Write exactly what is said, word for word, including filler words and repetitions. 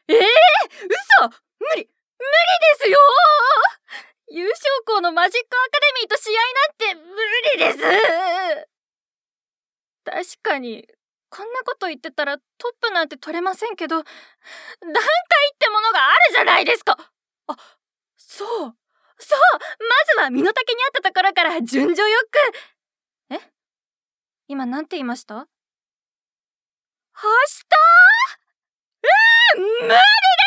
ええー、嘘！無理無理ですよー。優勝校のマジックアカデミーと試合なんて無理です。確かにこんなこと言ってたらトップなんて取れませんけど、団体ってものがあるじゃないですか。あ、そうそう、まずは身の丈にあったところから順序よく。え、今なんて言いました？はしたー。えー、無理